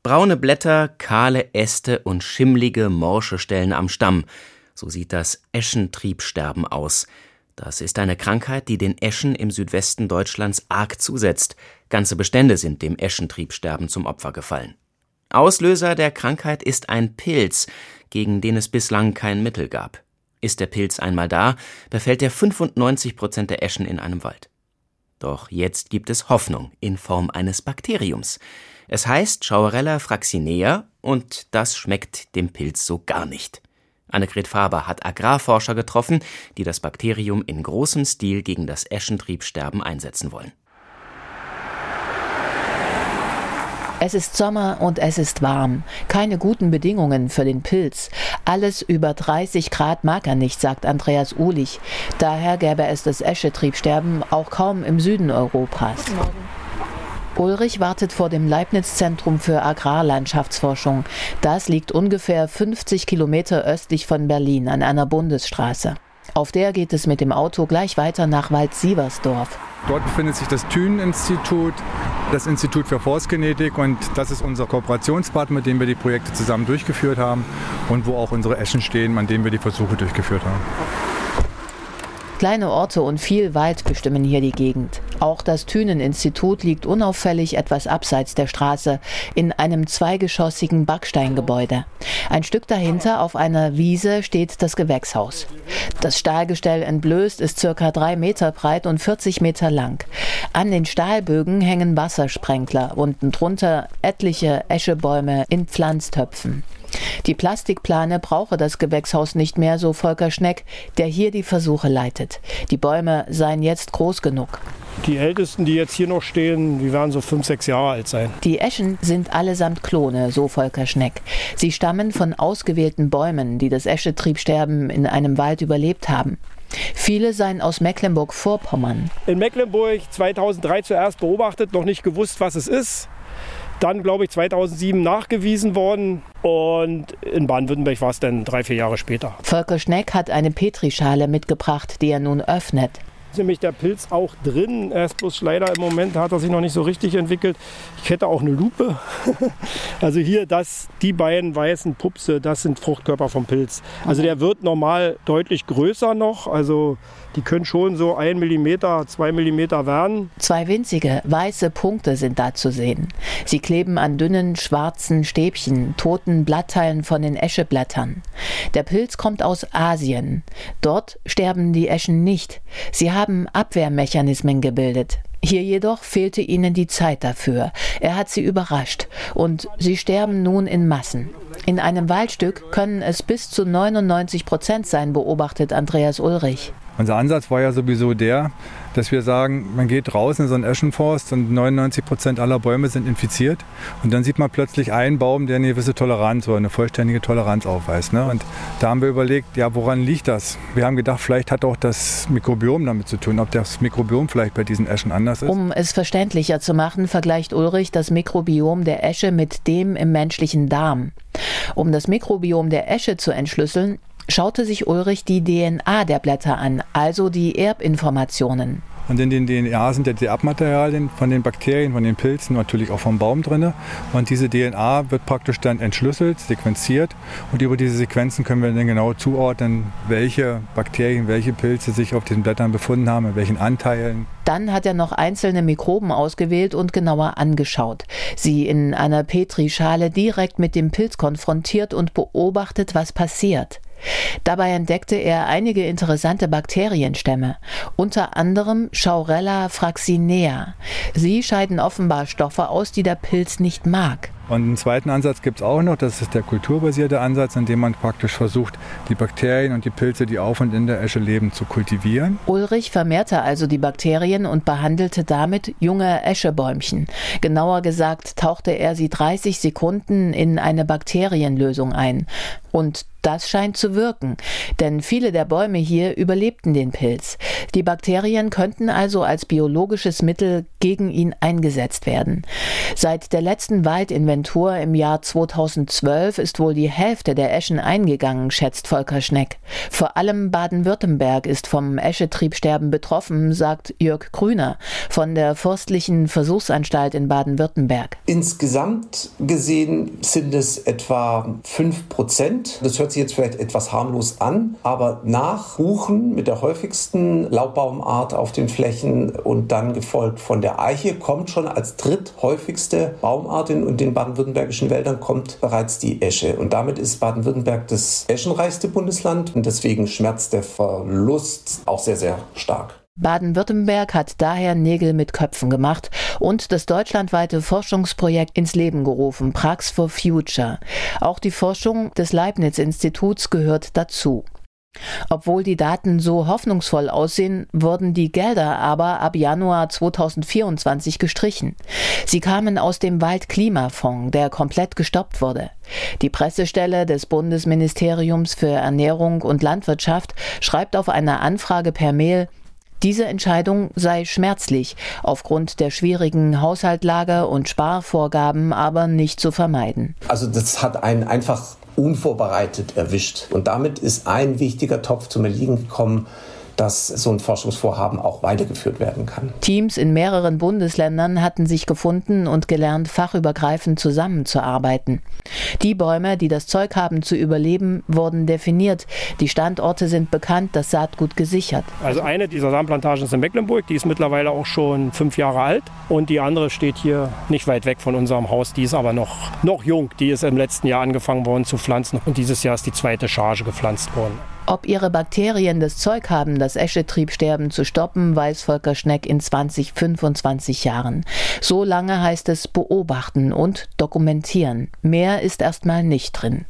Braune Blätter, kahle Äste und schimmlige, morsche Stellen am Stamm. So sieht das Eschentriebsterben aus. Das ist eine Krankheit, die den Eschen im Südwesten Deutschlands arg zusetzt. Ganze Bestände sind dem Eschentriebsterben zum Opfer gefallen. Auslöser der Krankheit ist ein Pilz, gegen den es bislang kein Mittel gab. Ist der Pilz einmal da, befällt er 95% der Eschen in einem Wald. Doch jetzt gibt es Hoffnung in Form eines Bakteriums. Es heißt Schauerella fraxinea und das schmeckt dem Pilz so gar nicht. Annegret Faber hat Agrarforscher getroffen, die das Bakterium in großem Stil gegen das Eschentriebsterben einsetzen wollen. Es ist Sommer und es ist warm. Keine guten Bedingungen für den Pilz. Alles über 30 Grad mag er nicht, sagt Andreas Uhlich. Daher gäbe es das Eschentriebsterben auch kaum im Süden Europas. Guten Morgen. Ulrich wartet vor dem Leibniz-Zentrum für Agrarlandschaftsforschung. Das liegt ungefähr 50 Kilometer östlich von Berlin an einer Bundesstraße. Auf der geht es mit dem Auto gleich weiter nach Wald-Sieversdorf. Dort befindet sich das Thünen-Institut, das Institut für Forstgenetik, und das ist unser Kooperationspartner, mit dem wir die Projekte zusammen durchgeführt haben und wo auch unsere Eschen stehen, an denen wir die Versuche durchgeführt haben. Kleine Orte und viel Wald bestimmen hier die Gegend. Auch das Thünen-Institut liegt unauffällig etwas abseits der Straße in einem zweigeschossigen Backsteingebäude. Ein Stück dahinter auf einer Wiese steht das Gewächshaus. Das Stahlgestell entblößt ist ca. 3 Meter breit und 40 Meter lang. An den Stahlbögen hängen Wassersprenkler, unten drunter etliche Eschebäume in Pflanztöpfen. Die Plastikplane brauche das Gewächshaus nicht mehr, so Volker Schneck, der hier die Versuche leitet. Die Bäume seien jetzt groß genug. Die ältesten, die jetzt hier noch stehen, die werden so 5, 6 Jahre alt sein. Die Eschen sind allesamt Klone, so Volker Schneck. Sie stammen von ausgewählten Bäumen, die das Eschentriebsterben in einem Wald überlebt haben. Viele seien aus Mecklenburg-Vorpommern. In Mecklenburg 2003 zuerst beobachtet, noch nicht gewusst, was es ist. Dann, glaube ich, 2007 nachgewiesen worden und in Baden-Württemberg war es dann 3, 4 Jahre später. Volker Schneck hat eine Petrischale mitgebracht, die er nun öffnet. Ist nämlich der Pilz auch drin, er ist bloß leider im Moment, hat er sich noch nicht so richtig entwickelt. Ich hätte auch eine Lupe. Also hier, die beiden weißen Pupse, das sind Fruchtkörper vom Pilz. Also der wird normal deutlich größer noch, also die können schon so 1 mm, 2 mm werden. 2 winzige, weiße Punkte sind da zu sehen. Sie kleben an dünnen, schwarzen Stäbchen, toten Blattteilen von den Escheblättern. Der Pilz kommt aus Asien. Dort sterben die Eschen nicht. Sie haben Abwehrmechanismen gebildet. Hier jedoch fehlte ihnen die Zeit dafür. Er hat sie überrascht. Und sie sterben nun in Massen. In einem Waldstück können es bis zu 99% sein, beobachtet Andreas Ulrich. Unser Ansatz war ja sowieso der, dass wir sagen, man geht raus in so einen Eschenforst und 99% aller Bäume sind infiziert. Und dann sieht man plötzlich einen Baum, der eine gewisse Toleranz oder eine vollständige Toleranz aufweist. Ne? Und da haben wir überlegt, ja, woran liegt das? Wir haben gedacht, vielleicht hat auch das Mikrobiom damit zu tun, ob das Mikrobiom vielleicht bei diesen Eschen anders ist. Um es verständlicher zu machen, vergleicht Ulrich das Mikrobiom der Esche mit dem im menschlichen Darm. Um das Mikrobiom der Esche zu entschlüsseln, schaute sich Ulrich die DNA der Blätter an, also die Erbinformationen. Und in den DNA sind ja die Erbmaterialien von den Bakterien, von den Pilzen, natürlich auch vom Baum drin. Und diese DNA wird praktisch dann entschlüsselt, sequenziert. Und über diese Sequenzen können wir dann genau zuordnen, welche Bakterien, welche Pilze sich auf den Blättern befunden haben, in welchen Anteilen. Dann hat er noch einzelne Mikroben ausgewählt und genauer angeschaut. Sie in einer Petrischale direkt mit dem Pilz konfrontiert und beobachtet, was passiert. Dabei entdeckte er einige interessante Bakterienstämme, unter anderem Schauerella fraxinea. Sie scheiden offenbar Stoffe aus, die der Pilz nicht mag. Und einen zweiten Ansatz gibt es auch noch, das ist der kulturbasierte Ansatz, in dem man praktisch versucht, die Bakterien und die Pilze, die auf und in der Esche leben, zu kultivieren. Ulrich vermehrte also die Bakterien und behandelte damit junge Eschebäumchen. Genauer gesagt tauchte er sie 30 Sekunden in eine Bakterienlösung ein. Und das scheint zu wirken, denn viele der Bäume hier überlebten den Pilz. Die Bakterien könnten also als biologisches Mittel gegen ihn eingesetzt werden. Seit der letzten Waldinventur im Jahr 2012 ist wohl die Hälfte der Eschen eingegangen, schätzt Volker Schneck. Vor allem Baden-Württemberg ist vom Eschetriebsterben betroffen, sagt Jörg Grüner von der Forstlichen Versuchsanstalt in Baden-Württemberg. Insgesamt gesehen sind es etwa 5%. Das hört sich jetzt vielleicht etwas harmlos an, aber nach Buchen mit der häufigsten Laubbaumart auf den Flächen und dann gefolgt von der Eiche kommt schon als dritthäufigste Baumart in den baden-württembergischen Wäldern kommt bereits die Esche. Und damit ist Baden-Württemberg das eschenreichste Bundesland und deswegen schmerzt der Verlust auch sehr, sehr stark. Baden-Württemberg hat daher Nägel mit Köpfen gemacht und das deutschlandweite Forschungsprojekt ins Leben gerufen, Prax for Future. Auch die Forschung des Leibniz-Instituts gehört dazu. Obwohl die Daten so hoffnungsvoll aussehen, wurden die Gelder aber ab Januar 2024 gestrichen. Sie kamen aus dem Waldklimafonds, der komplett gestoppt wurde. Die Pressestelle des Bundesministeriums für Ernährung und Landwirtschaft schreibt auf eine Anfrage per Mail: Diese Entscheidung sei schmerzlich, aufgrund der schwierigen Haushaltslage und Sparvorgaben aber nicht zu vermeiden. Also das hat einen einfach unvorbereitet erwischt. Und damit ist ein wichtiger Topf zum Erliegen gekommen, dass so ein Forschungsvorhaben auch weitergeführt werden kann. Teams in mehreren Bundesländern hatten sich gefunden und gelernt, fachübergreifend zusammenzuarbeiten. Die Bäume, die das Zeug haben zu überleben, wurden definiert. Die Standorte sind bekannt, das Saatgut gesichert. Also eine dieser Samenplantagen ist in Mecklenburg, die ist mittlerweile auch schon 5 Jahre alt. Und die andere steht hier nicht weit weg von unserem Haus, die ist aber noch jung. Die ist im letzten Jahr angefangen worden zu pflanzen und dieses Jahr ist die zweite Charge gepflanzt worden. Ob ihre Bakterien das Zeug haben, das Eschetriebsterben zu stoppen, weiß Volker Schneck in 20-25 Jahren. So lange heißt es beobachten und dokumentieren. Mehr ist erstmal nicht drin.